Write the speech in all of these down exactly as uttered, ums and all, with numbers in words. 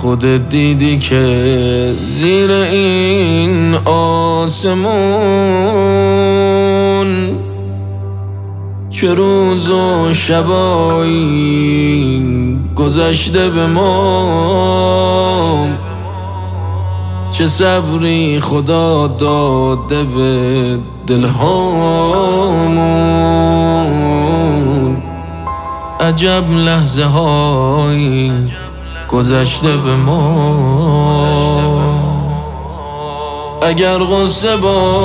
خودت دیدی که زیر این آسمون چه روز و شبایی گذشته به ما، چه صبری خدا داده به دلهامون. عجب لحظه هایی گذشته به ما. اگر غصه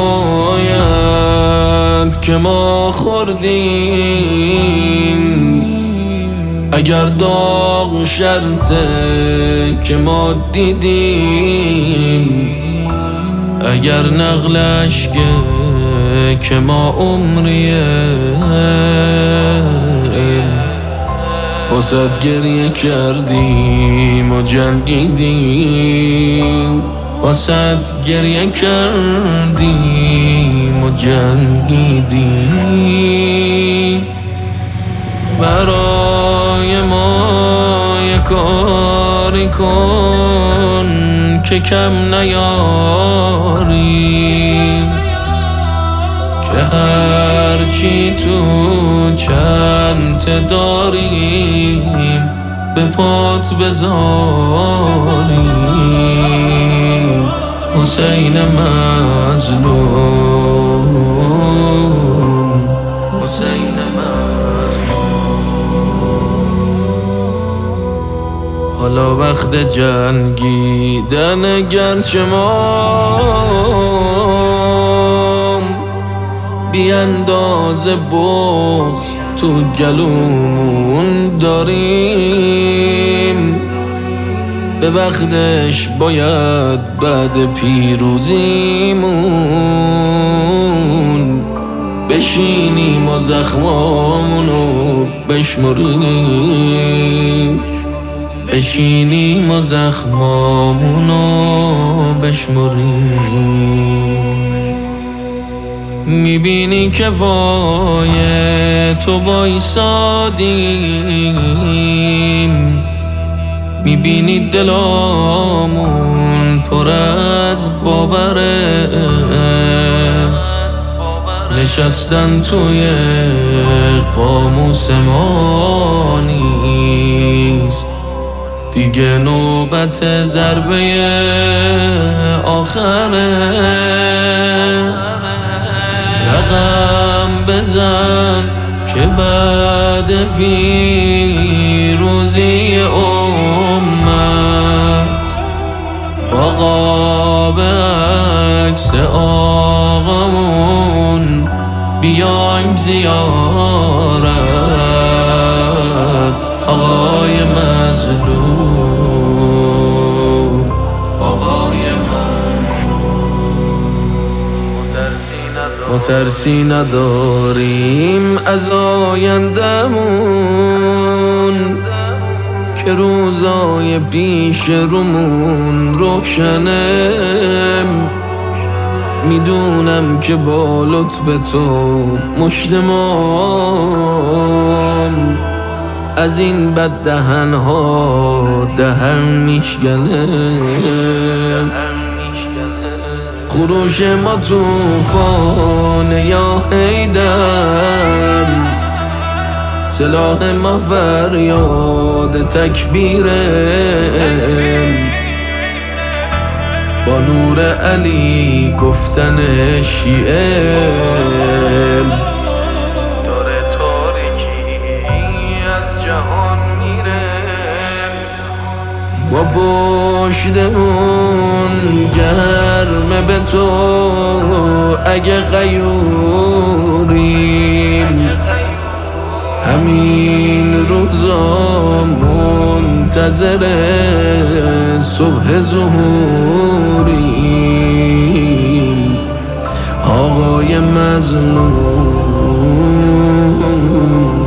باید که ما خوردیم، اگر داغ شرطه که ما دیدیم، اگر نقلش که ما عمریه واسد گریه کردیم و جنگیدیم، واسد گریه کردیم و جنگیدیم. برای ما یه کاری کن که کم نیاریم، که هرچی تو چند داریم به پات بذاریم. حسین مظلوم، حسین مظلوم. حالا وقت جنگیدن گرچه ما بی اندازه بغض تو گلومون داریم، به وقتش باید بعد پیروزیمون بشینیم و زخمامونو بشمریم، بشینیم و زخمامونو بشمریم. میبینی که وای تو وایسادیم، میبینی دلامون پر از باوره، نشستن توی قاموس ما نیست دیگه، نوبت ضربه آخره. رقم بزن که بعد پیروزی امت با قاب عکس آقامون بیایم زیارت آقای مظلوم، آقای ما ترسی نداریم از آیندمون، که روزای پیش رومون روشنه. میدونم که با لطف تو مشتمام از این بد دهنها دهن میشکنه. خروش ما توفانه یا حیدم، سلاح ما فریاد تکبیره. با نور علی گفتن شیعه داره تاریکی از جهان میره. با پشتمون گرمه به تو اگه غیوریم، همین روزا منتظر صبح ظهوریم. آقای مظلوم